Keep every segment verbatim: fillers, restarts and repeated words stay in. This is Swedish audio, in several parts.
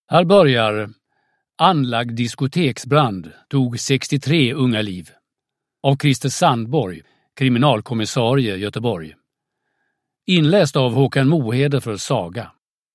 Här börjar: Anlagd diskoteksbrand tog sextiotre unga liv. Av Christer Sandborg, kriminalkommissarie Göteborg. Inläst av Håkan Mohede för Saga.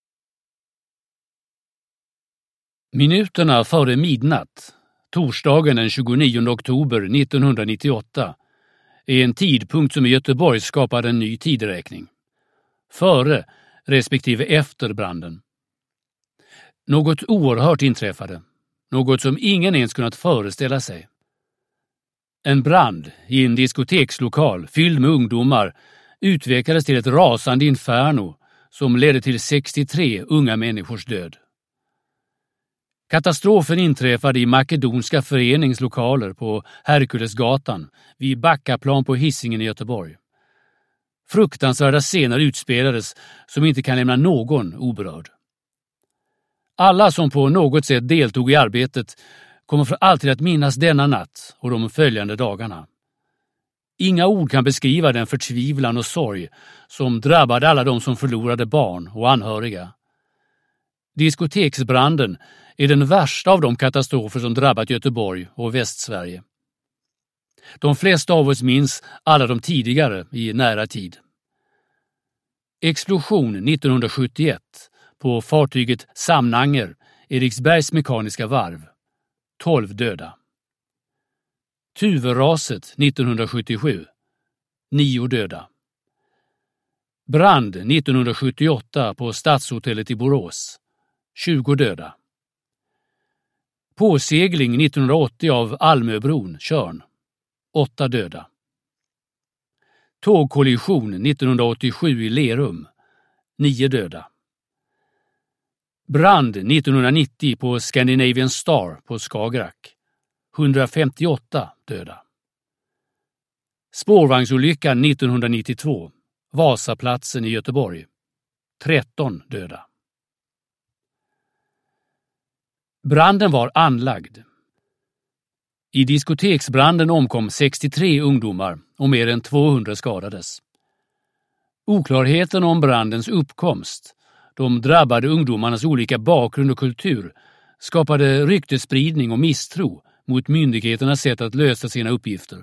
Minuterna före midnatt, torsdagen den tjugonionde oktober nittonhundranittioåtta, är en tidpunkt som i Göteborg skapade en ny tideräkning. Före respektive efter branden. Något oerhört inträffade, något som ingen ens kunnat föreställa sig. En brand i en diskotekslokal fylld med ungdomar utvecklades till ett rasande inferno som ledde till sextiotre unga människors död. Katastrofen inträffade i Makedonska föreningslokaler på Herkulesgatan vid Backaplan på Hisingen i Göteborg. Fruktansvärda scener utspelades som inte kan lämna någon oberörd. Alla som på något sätt deltog i arbetet kommer för alltid att minnas denna natt och de följande dagarna. Inga ord kan beskriva den förtvivlan och sorg som drabbade alla de som förlorade barn och anhöriga. Diskoteksbranden är den värsta av de katastrofer som drabbat Göteborg och Västsverige. De flesta av oss minns alla de tidigare i nära tid. Explosion nittonhundrasjuttioett på fartyget Samnanger, Eriksbergs mekaniska varv. tolv döda. Tuveraset nittonhundrasjuttiosju. nio döda. Brand nittonhundrasjuttioåtta på Stadshotellet i Borås. tjugo döda. Påsegling nittonhundraåttio av Almöbron, Tjörn. åtta döda. Tågkollision nittonhundraåttiosju i Lerum. nio döda. Brand nittonhundranittio på Scandinavian Star på Skagerrak. hundrafemtioåtta döda. Spårvagnsolyckan nittonhundranittiotvå. Vasaplatsen i Göteborg. tretton döda. Branden var anlagd. I diskoteksbranden omkom sextiotre ungdomar och mer än tvåhundra skadades. Oklarheten om brandens uppkomst, de drabbade ungdomarnas olika bakgrund och kultur, skapade ryktesspridning och misstro mot myndigheternas sätt att lösa sina uppgifter.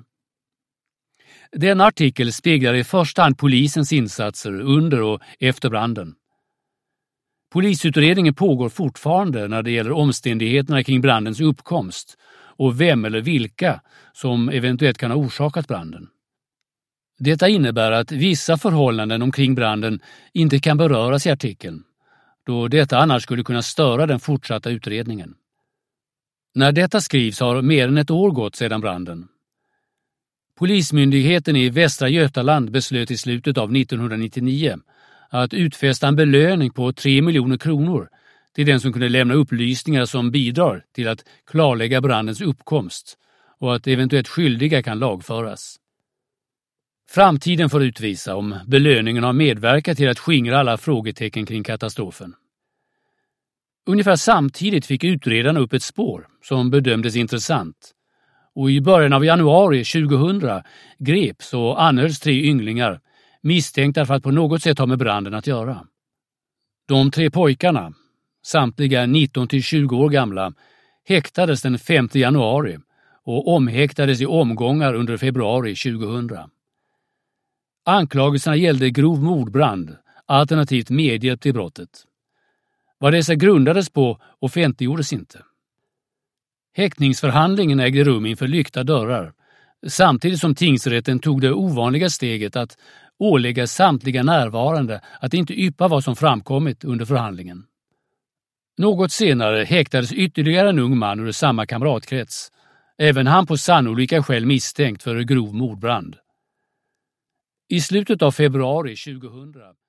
Denna artikel speglar i första hand polisens insatser under och efter branden. Polisutredningen pågår fortfarande när det gäller omständigheterna kring brandens uppkomst och vem eller vilka som eventuellt kan ha orsakat branden. Detta innebär att vissa förhållanden omkring branden inte kan beröras i artikeln, då detta annars skulle kunna störa den fortsatta utredningen. När detta skrivs har mer än ett år gått sedan branden. Polismyndigheten i Västra Götaland beslöt i slutet av nittonhundranittionio att utfästa en belöning på tre miljoner kronor till den som kunde lämna upplysningar som bidrar till att klarlägga brandens uppkomst och att eventuellt skyldiga kan lagföras. Framtiden får utvisa om belöningen har medverkat till att skingra alla frågetecken kring katastrofen. Ungefär samtidigt fick utredarna upp ett spår som bedömdes intressant, och i början av januari tjugohundra greps och anhölls tre ynglingar misstänkta för att på något sätt ha med branden att göra. De tre pojkarna, samtliga nitton till tjugo år gamla, häktades den femte januari och omhäktades i omgångar under februari tjugohundra. Anklagelserna gällde grov mordbrand, alternativt medhjälp till brottet. Vad dessa grundades på offentliggjordes inte. Häktningsförhandlingen ägde rum inför lyckta dörrar, samtidigt som tingsrätten tog det ovanliga steget att ålägga samtliga närvarande att inte yppa vad som framkommit under förhandlingen. Något senare häktades ytterligare en ung man ur samma kamratkrets, även han på sannolika skäl misstänkt för grov mordbrand. I slutet av februari tjugohundra